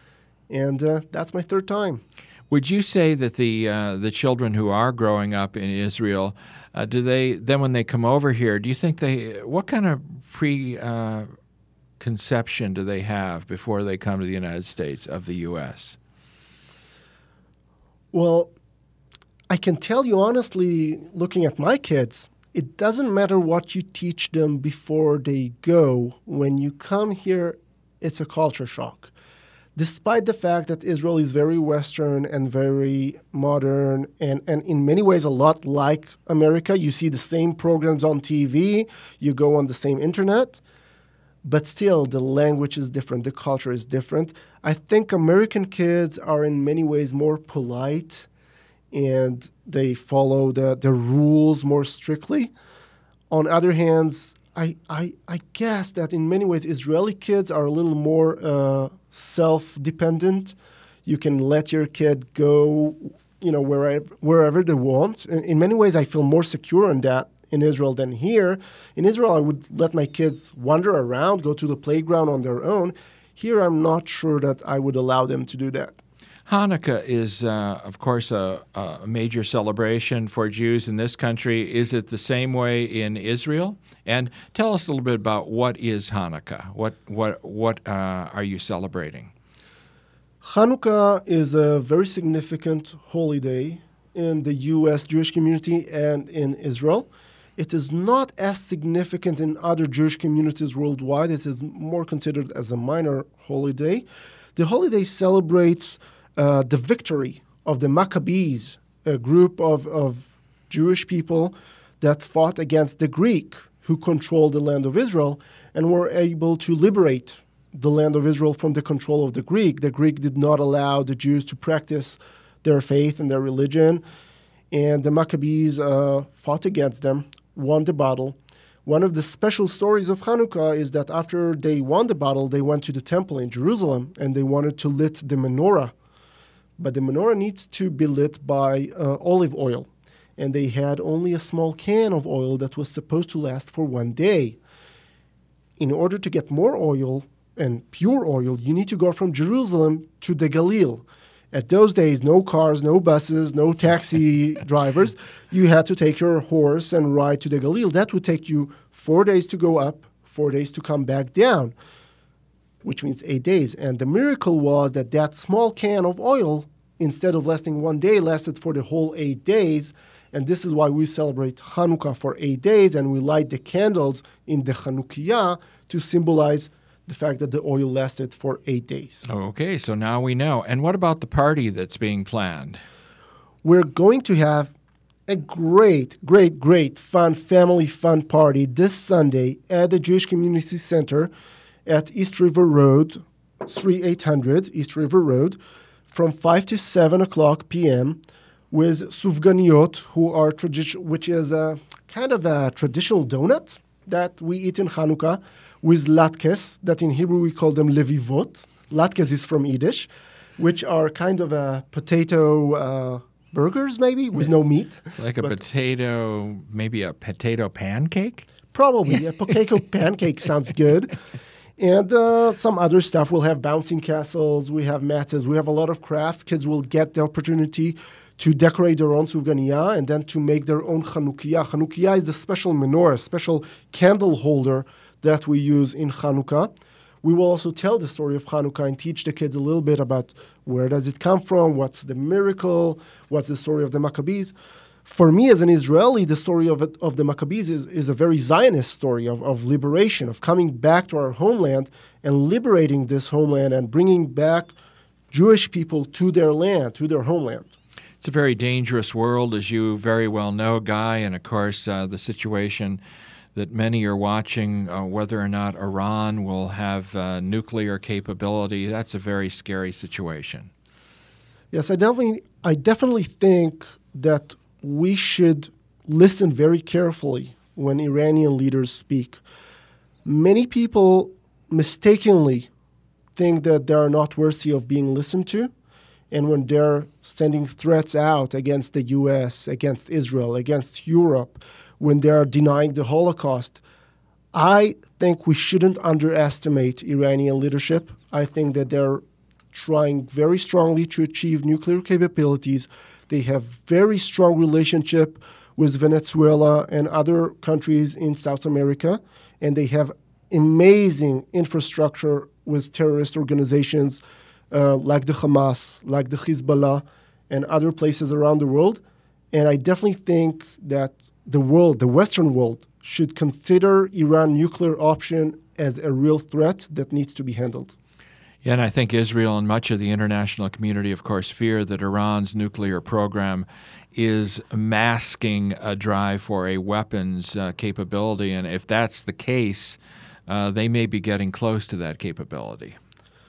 And uh, that's my third time. Would you say that the uh, the children who are growing up in Israel, uh, do they then when they come over here, do you think they, what kind of pre uh, conception do they have before they come to the United States of the U S? Well, I can tell you honestly, looking at my kids, it doesn't matter what you teach them before they go. When you come here, it's a culture shock. Despite the fact that Israel is very Western and very modern and, and in many ways a lot like America, you see the same programs on T V, you go on the same internet, but still the language is different, the culture is different. I think American kids are in many ways more polite and they follow the, the rules more strictly. On other hands, I, I, I guess that in many ways Israeli kids are a little more uh, self-dependent. You can let your kid go, you know, wherever wherever they want. In, in many ways, I feel more secure in that in Israel than here. In Israel, I would let my kids wander around, go to the playground on their own. Here, I'm not sure that I would allow them to do that. Hanukkah is, uh, of course, a, a major celebration for Jews in this country. Is it the same way in Israel? And tell us a little bit about what is Hanukkah. What what what uh, are you celebrating? Hanukkah is a very significant holiday in the U S Jewish community and in Israel. It is not as significant in other Jewish communities worldwide. It is more considered as a minor holiday. The holiday celebrates uh, the victory of the Maccabees, a group of, of Jewish people that fought against the Greek who controlled the land of Israel and were able to liberate the land of Israel from the control of the Greek. The Greek did not allow the Jews to practice their faith and their religion, and the Maccabees uh, fought against them, won the battle. One of the special stories of Hanukkah is that after they won the battle, they went to the temple in Jerusalem and they wanted to lit the menorah. But the menorah needs to be lit by uh, olive oil, and they had only a small can of oil that was supposed to last for one day. In order to get more oil, and pure oil, you need to go from Jerusalem to the Galil. At those days, no cars, no buses, no taxi drivers. You had to take your horse and ride to the Galil. That would take you four days to go up, four days to come back down, which means eight days. And the miracle was that that small can of oil, instead of lasting one day, lasted for the whole eight days. And this is why we celebrate Hanukkah for eight days, and we light the candles in the Chanukiah to symbolize the fact that the oil lasted for eight days. Okay, so now we know. And what about the party that's being planned? We're going to have a great, great, great fun, family fun party this Sunday at the Jewish Community Center at East River Road, thirty-eight hundred East River Road, from five to seven o'clock p.m. with sufganiyot, who are tradi- which is a kind of a traditional donut that we eat in Hanukkah, with latkes, that in Hebrew we call them levivot. Latkes is from Yiddish, which are kind of a potato uh, burgers, maybe, with no meat. Like a but potato, maybe a potato pancake? Probably. A potato pancake sounds good. And uh, some other stuff. We'll have bouncing castles. We have matzahs. We have a lot of crafts. Kids will get the opportunity to decorate their own sufganiyah and then to make their own Chanukiah. Chanukiah is the special menorah, special candle holder that we use in Hanukkah. We will also tell the story of Hanukkah and teach the kids a little bit about where does it come from, what's the miracle, what's the story of the Maccabees. For me as an Israeli, the story of it, of the Maccabees is, is a very Zionist story of, of liberation, of coming back to our homeland and liberating this homeland and bringing back Jewish people to their land, to their homeland. It's a very dangerous world, as you very well know, Guy, and of course uh, the situation that many are watching, uh, whether or not Iran will have uh, nuclear capability. That's a very scary situation. Yes, I definitely, I definitely think that we should listen very carefully when Iranian leaders speak. Many people mistakenly think that they are not worthy of being listened to, and when they're sending threats out against the U S, against Israel, against Europe, when they are denying the Holocaust, I think we shouldn't underestimate Iranian leadership. I think that they're trying very strongly to achieve nuclear capabilities. They have very strong relationship with Venezuela and other countries in South America, and they have amazing infrastructure with terrorist organizations uh, like the Hamas, like the Hezbollah, and other places around the world. And I definitely think that the world, the Western world, should consider Iran nuclear option as a real threat that needs to be handled. Yeah, and I think Israel and much of the international community, of course, fear that Iran's nuclear program is masking a drive for a weapons uh, capability. And if that's the case, uh, they may be getting close to that capability.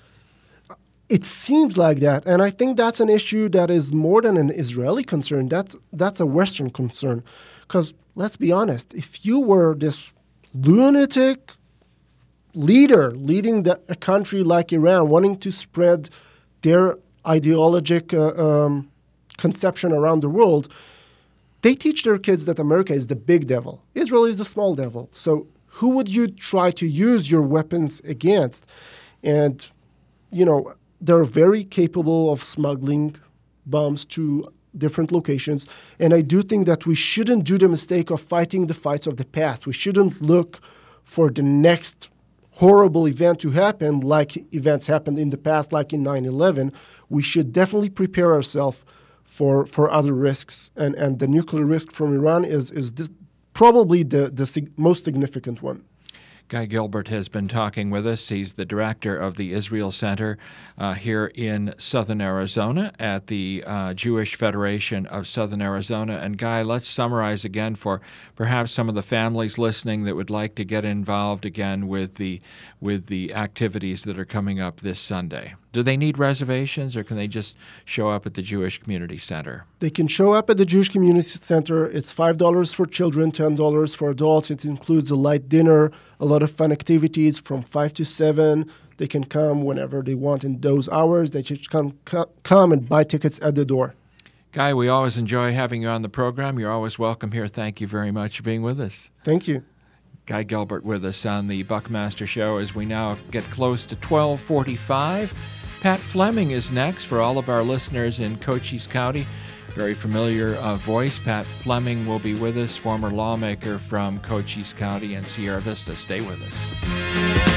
It seems like that, and I think that's an issue that is more than an Israeli concern. That's that's a Western concern. Because let's be honest, if you were this lunatic leader leading the, a country like Iran, wanting to spread their ideologic uh, um, conception around the world, they teach their kids that America is the big devil. Israel is the small devil. So who would you try to use your weapons against? And, you know, they're very capable of smuggling bombs to different locations. And I do think that we shouldn't do the mistake of fighting the fights of the past. We shouldn't look for the next horrible event to happen like events happened in the past, like in nine eleven. We should definitely prepare ourselves for, for other risks. And, and the nuclear risk from Iran is, is dis- probably the, the sig- most significant one. Guy Gilbert has been talking with us. He's the director of the Israel Center uh, here in Southern Arizona at the uh, Jewish Federation of Southern Arizona. And Guy, let's summarize again for perhaps some of the families listening that would like to get involved again with the with the activities that are coming up this Sunday. Do they need reservations, or can they just show up at the Jewish Community Center? They can show up at the Jewish Community Center. It's five dollars for children, ten dollars for adults. It includes a light dinner, a lot of fun activities from five to seven. They can come whenever they want in those hours. They just come, co- come and buy tickets at the door. Guy, we always enjoy having you on the program. You're always welcome here. Thank you very much for being with us. Thank you. Guy Gilbert with us on the Buckmaster Show as we now get close to twelve forty-five. Pat Fleming is next for all of our listeners in Cochise County. Very familiar uh, voice. Pat Fleming will be with us, former lawmaker from Cochise County and Sierra Vista. Stay with us.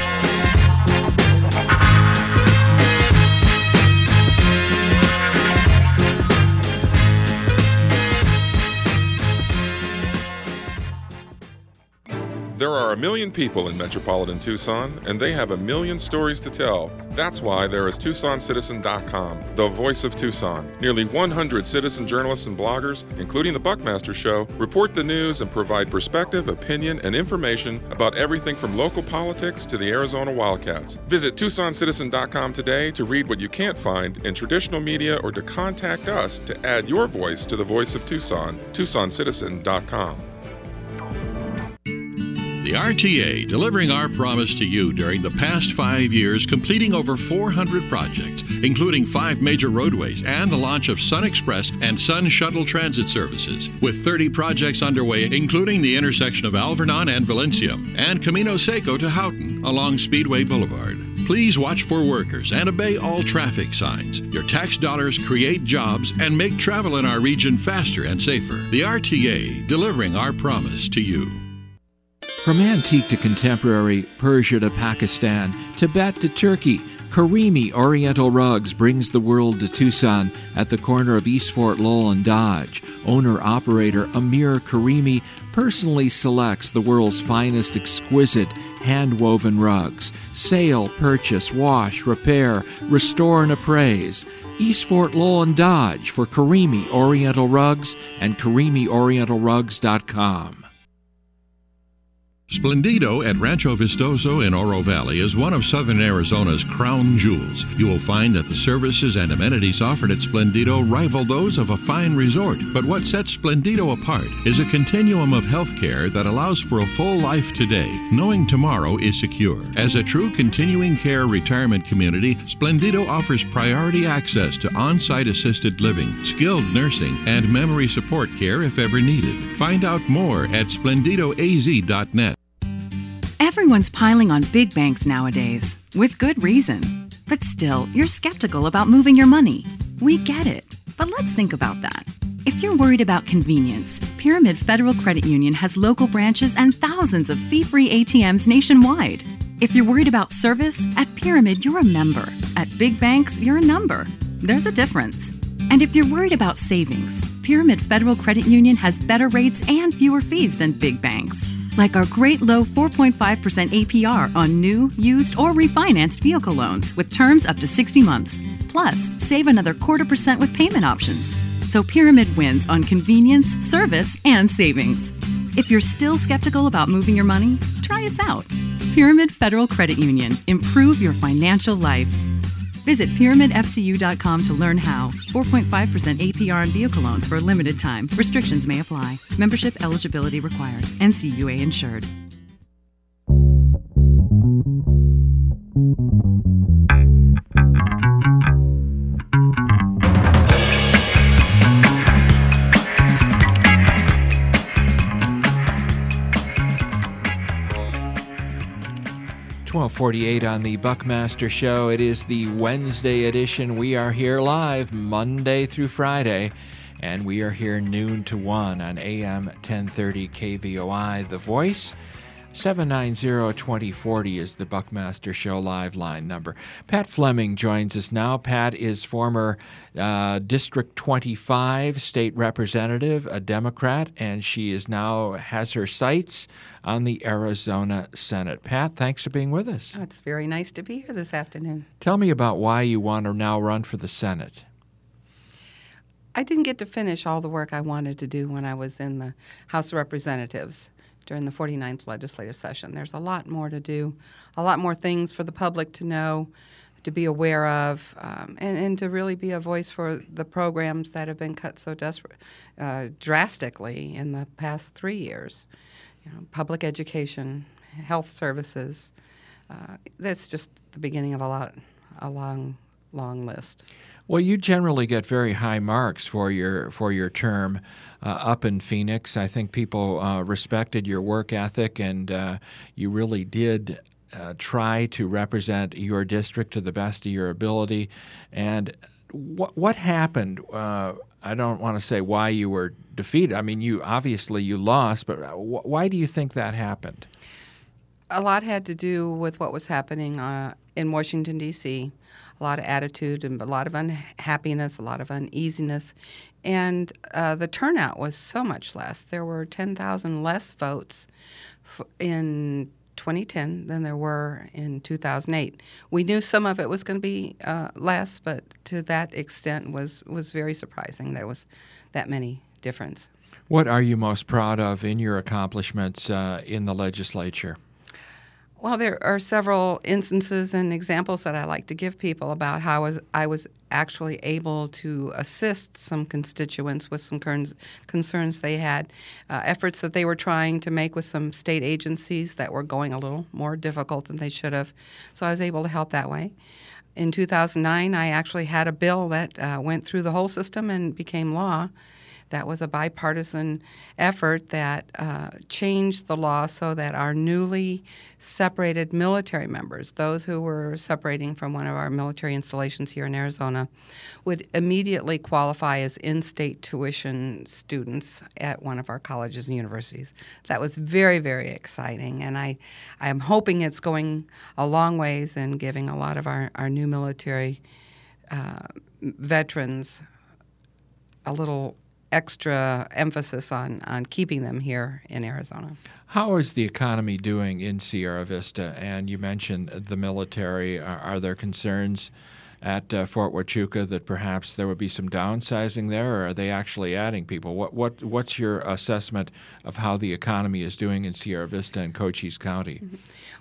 There are a million people in metropolitan Tucson, and they have a million stories to tell. That's why there is Tucson Citizen dot com, the voice of Tucson. Nearly one hundred citizen journalists and bloggers, including the Buckmaster Show, report the news and provide perspective, opinion, and information about everything from local politics to the Arizona Wildcats. Visit Tucson Citizen dot com today to read what you can't find in traditional media or to contact us to add your voice to the voice of Tucson. Tucson Citizen dot com. The R T A, delivering our promise to you during the past five years, completing over four hundred projects, including five major roadways and the launch of Sun Express and Sun Shuttle transit services, with thirty projects underway, including the intersection of Alvernon and Valencia, and Camino Seco to Houghton along Speedway Boulevard. Please watch for workers and obey all traffic signs. Your tax dollars create jobs and make travel in our region faster and safer. The R T A, delivering our promise to you. From antique to contemporary, Persia to Pakistan, Tibet to Turkey, Karimi Oriental Rugs brings the world to Tucson at the corner of East Fort Lowell and Dodge. Owner-operator Amir Karimi personally selects the world's finest exquisite hand-woven rugs. Sale, purchase, wash, repair, restore, and appraise. East Fort Lowell and Dodge for Karimi Oriental Rugs and Karimi Oriental Rugs dot com. Splendido at Rancho Vistoso in Oro Valley is one of Southern Arizona's crown jewels. You will find that the services and amenities offered at Splendido rival those of a fine resort. But what sets Splendido apart is a continuum of health care that allows for a full life today, knowing tomorrow is secure. As a true continuing care retirement community, Splendido offers priority access to on-site assisted living, skilled nursing, and memory support care if ever needed. Find out more at splendido a z dot net. Everyone's piling on big banks nowadays, with good reason. But still, you're skeptical about moving your money. We get it, but let's think about that. If you're worried about convenience, Pyramid Federal Credit Union has local branches and thousands of fee-free A T Ms nationwide. If you're worried about service, at Pyramid, you're a member. At big banks, you're a number. There's a difference. And if you're worried about savings, Pyramid Federal Credit Union has better rates and fewer fees than big banks. Like our great low four point five percent A P R on new, used, or refinanced vehicle loans with terms up to sixty months. Plus, save another quarter percent with payment options. So Pyramid wins on convenience, service, and savings. If you're still skeptical about moving your money, try us out. Pyramid Federal Credit Union. Improve your financial life. Visit pyramid f c u dot com to learn how. four point five percent A P R on vehicle loans for a limited time. Restrictions may apply. Membership eligibility required. N C U A insured. twelve forty-eight on the Buckmaster Show. It is the Wednesday edition. We are here live Monday through Friday, and we are here noon to one on A M ten thirty K V O I, The Voice. seven nine zero, two zero four zero is the Buckmaster Show live line number. Pat Fleming joins us now. Pat is former uh, District twenty-five state representative, a Democrat, and she is now has her sights on the Arizona Senate. Pat, thanks for being with us. Oh, it's very nice to be here this afternoon. Tell me about why you want to now run for the Senate. I didn't get to finish all the work I wanted to do when I was in the House of Representatives during the forty-ninth legislative session. There's a lot more to do, a lot more things for the public to know, to be aware of, um, and, and to really be a voice for the programs that have been cut so desperate, uh, drastically in the past three years. You know, public education, health services. Uh, that's just the beginning of a lot, a long, long list. Well, you generally get very high marks for your for your term uh, up in Phoenix. I think people uh, respected your work ethic, and uh, you really did uh, try to represent your district to the best of your ability. And what what happened? Uh, I don't want to say why you were defeated. I mean, you obviously you lost, but wh- why do you think that happened? A lot had to do with what was happening uh, in Washington, D C, a lot of attitude and a lot of unhappiness, a lot of uneasiness. And uh, the turnout was so much less. There were ten thousand less votes f- in twenty ten than there were in two thousand eight. We knew some of it was going to be uh, less, but to that extent was, was very surprising there was that many difference. What are you most proud of in your accomplishments uh, in the legislature? Well, there are several instances and examples that I like to give people about how I was, I was actually able to assist some constituents with some concerns they had, uh, efforts that they were trying to make with some state agencies that were going a little more difficult than they should have. So I was able to help that way. In two thousand nine, I actually had a bill that uh, went through the whole system and became law. That was a bipartisan effort that uh, changed the law so that our newly separated military members, those who were separating from one of our military installations here in Arizona, would immediately qualify as in-state tuition students at one of our colleges and universities. That was very, very exciting, and I, I am hoping it's going a long ways in giving a lot of our, our new military uh, veterans a little extra emphasis on, on keeping them here in Arizona. How is the economy doing in Sierra Vista? And you mentioned the military. Are, are there concerns at uh, Fort Huachuca that perhaps there would be some downsizing there, or are they actually adding people? What what What's your assessment of how the economy is doing in Sierra Vista and Cochise County? Mm-hmm.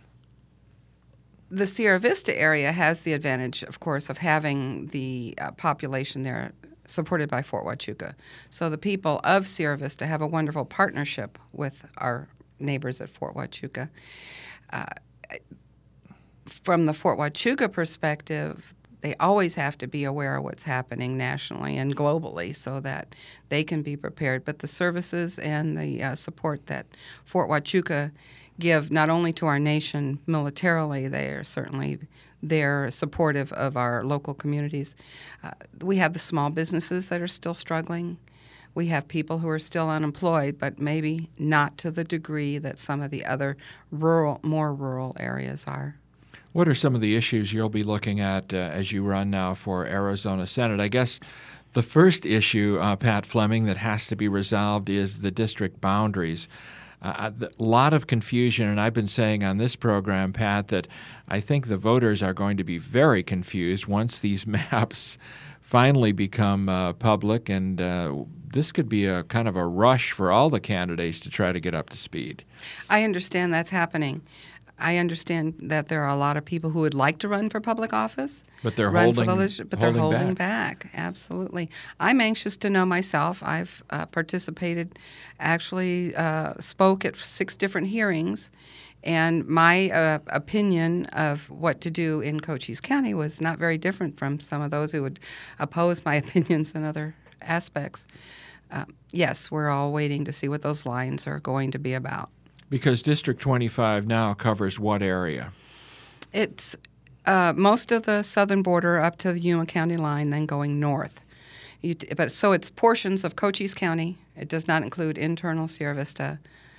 The Sierra Vista area has the advantage, of course, of having the uh, population there supported by Fort Huachuca. So the people of Sierra Vista have a wonderful partnership with our neighbors at Fort Huachuca. Uh, from the Fort Huachuca perspective, they always have to be aware of what's happening nationally and globally so that they can be prepared. But the services and the uh, support that Fort Huachuca give not only to our nation militarily, they are certainly they're supportive of our local communities. Uh, we have the small businesses that are still struggling. We have people who are still unemployed, but maybe not to the degree that some of the other rural, more rural areas are. What are some of the issues you'll be looking at uh, as you run now for Arizona Senate? I guess the first issue, uh, Pat Fleming, that has to be resolved is the district boundaries. Uh, a lot of confusion, and I've been saying on this program, Pat, that I think the voters are going to be very confused once these maps finally become uh, public, and uh, this could be a kind of a rush for all the candidates to try to get up to speed. I understand that's happening. I understand that there are a lot of people who would like to run for public office, but they're run holding, for the leg- but holding they're holding back. back. Absolutely. I'm anxious to know myself. I've uh, participated, actually uh, spoke at six different hearings, and my uh, opinion of what to do in Cochise County was not very different from some of those who would oppose my opinions in other aspects. Uh, yes, we're all waiting to see what those lines are going to be about. Because District twenty-five now covers what area? It's uh, most of the southern border up to the Yuma County line, then going north. You t- but so it's portions of Cochise County. It does not include internal Sierra Vista.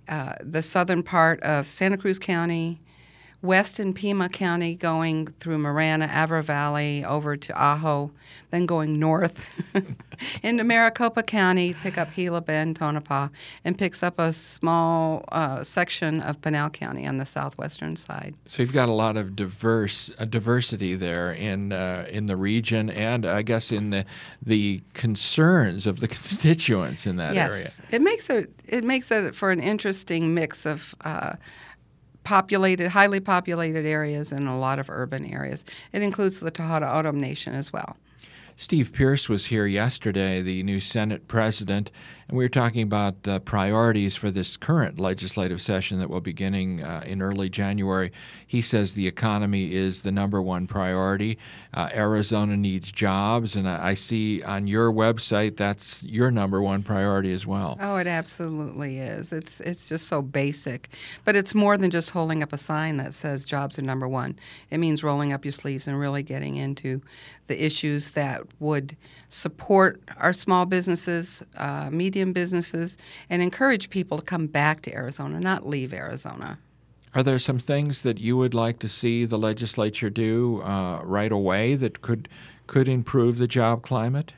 uh, the southern part of Santa Cruz County, west in Pima County, going through Marana, Avra Valley, over to Ajo, then going north into Maricopa County, pick up Gila Bend, Tonopah, and picks up a small uh, section of Pinal County on the southwestern side. So you've got a lot of diverse uh, diversity there in uh, in the region, and I guess in the the concerns of the constituents in that yes. area. Yes, it makes it it makes it for an interesting mix of Uh, populated, highly populated areas and a lot of urban areas. It includes the Tohono O'odham Nation as well. Steve Pearce was here yesterday, the new Senate president, and we were talking about uh, priorities for this current legislative session that will be beginning uh, in early January. He says the economy is the number one priority. Uh, Arizona needs jobs, and I, I see on your website that's your number one priority as well. Oh, it absolutely is. It's it's just so basic. But it's more than just holding up a sign that says jobs are number one. It means rolling up your sleeves and really getting into the issues that would support our small businesses, uh, medium businesses, and encourage people to come back to Arizona, not leave Arizona. Are there some things that you would like to see the legislature do uh, right away that could could improve the job climate?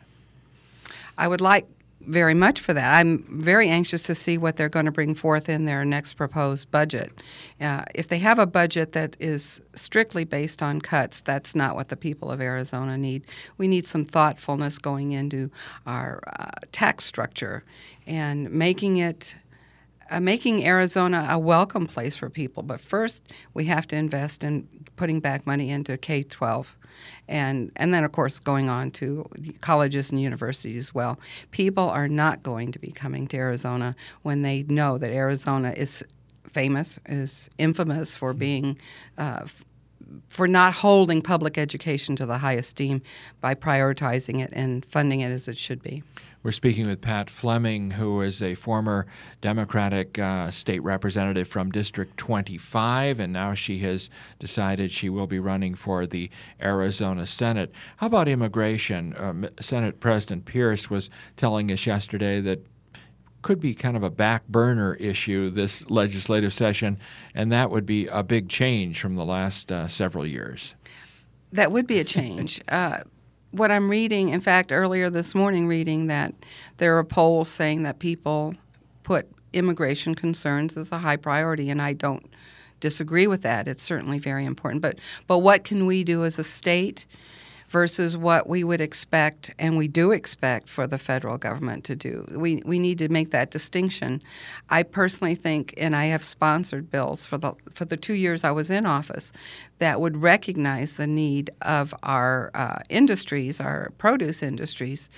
I would like very much for that. I'm very anxious to see what they're going to bring forth in their next proposed budget. Uh, if they have a budget that is strictly based on cuts, that's not what the people of Arizona need. We need some thoughtfulness going into our uh, tax structure and making it uh, making Arizona a welcome place for people. But first, we have to invest in putting back money into K twelve. And and then, of course, going on to colleges and universities as well. People are not going to be coming to Arizona when they know that Arizona is famous, is infamous for being, uh, f- for not holding public education to the highest esteem by prioritizing it and funding it as it should be. We're speaking with Pat Fleming, who is a former Democratic uh, state representative from District twenty-five, and now she has decided she will be running for the Arizona Senate. How about immigration? Uh, Senate President Pearce was telling us yesterday that could be kind of a back burner issue this legislative session, and that would be a big change from the last uh, several years. That would be a change. uh, What I'm reading, in fact, earlier this morning, reading that there are polls saying that people put immigration concerns as a high priority, and I don't disagree with that. It's certainly very important. But but what can we do as a state versus what we would expect, and we do expect, for the federal government to do? We we need to make that distinction. I personally think, and I have sponsored bills for the for the two years I was in office, that would recognize the need of our uh, industries, our produce industries,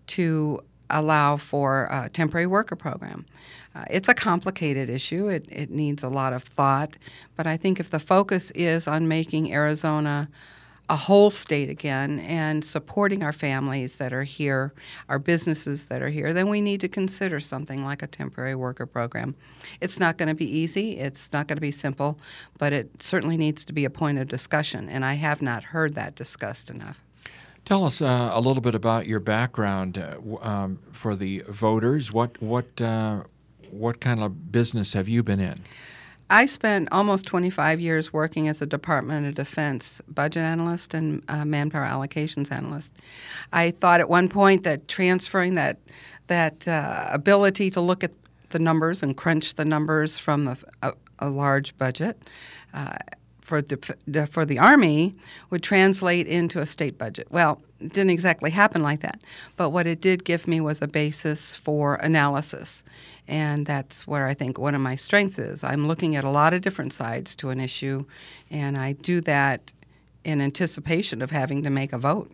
to allow for a temporary worker program. Uh, it's a complicated issue. It, it needs a lot of thought. But I think if the focus is on making Arizona a whole state again and supporting our families that are here, our businesses that are here, then we need to consider something like a temporary worker program. It's not going to be easy. It's not going to be simple, but it certainly needs to be a point of discussion, and I have not heard that discussed enough. Tell us uh, a little bit about your background uh, um, for the voters. What what uh, what kind of business have you been in? I spent almost twenty-five years working as a Department of Defense budget analyst and uh, manpower allocations analyst. I thought at one point that transferring that that uh, ability to look at the numbers and crunch the numbers from a, a, a large budget uh, for the, for the Army would translate into a state budget. Well, it didn't exactly happen like that, but what it did give me was a basis for analysis, and that's where I think one of my strengths is. I'm looking at a lot of different sides to an issue, and I do that in anticipation of having to make a vote.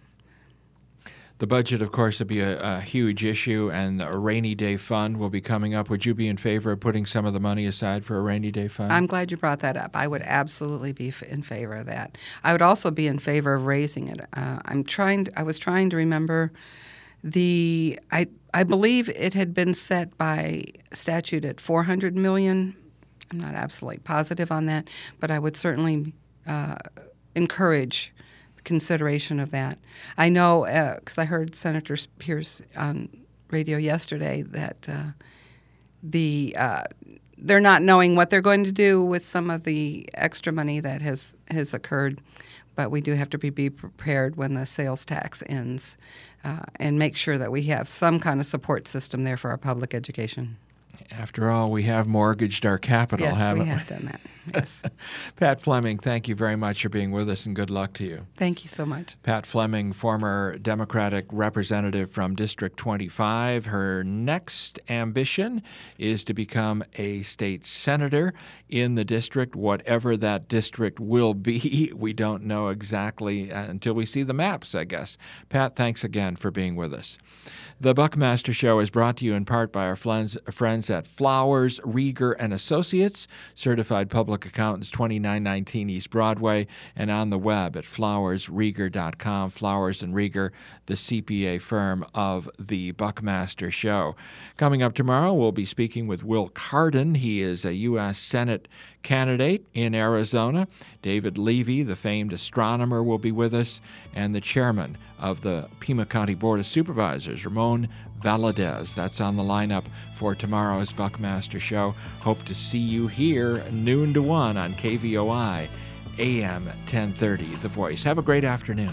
The budget, of course, will be a, a huge issue, and a rainy day fund will be coming up. Would you be in favor of putting some of the money aside for a rainy day fund? I'm glad you brought that up. I would absolutely be f- in favor of that. I would also be in favor of raising it. Uh, I'm trying. To, I was trying to remember the. I I believe it had been set by statute at four hundred million dollars. I'm not absolutely positive on that, but I would certainly uh, encourage consideration of that. I know, because uh, I heard Senator Pearce on radio yesterday, that uh, the uh, they're not knowing what they're going to do with some of the extra money that has, has occurred. But we do have to be, be prepared when the sales tax ends uh, and make sure that we have some kind of support system there for our public education. After all, we have mortgaged our capital, yes, haven't we? Yes, we have done that. Yes. Pat Fleming, thank you very much for being with us, and good luck to you. Thank you so much. Pat Fleming, former Democratic representative from District twenty-five. Her next ambition is to become a state senator in the district, whatever that district will be. We don't know exactly until we see the maps, I guess. Pat, thanks again for being with us. The Buckmaster Show is brought to you in part by our friends at Flowers, Rieger and Associates, certified public accountants, twenty-nine nineteen East Broadway, and on the web at flowers rieger dot com. Flowers and Rieger, the C P A firm of the Buckmaster Show. Coming up tomorrow, we'll be speaking with Will Cardin. He is a U S Senate candidate in Arizona. David Levy, the famed astronomer, will be with us, and the chairman of the Pima County Board of Supervisors, Ramon Valadez. That's on the lineup for tomorrow's Buckmaster Show. Hope to see you here noon to one on K V O I, A M ten thirty, The Voice. Have a great afternoon.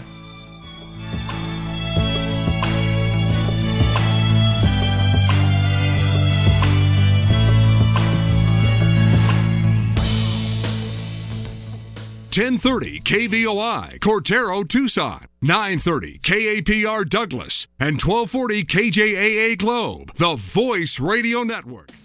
ten thirty K V O I, Cortero, Tucson. nine thirty K A P R Douglas. And twelve forty K J A A Globe, the Voice Radio Network.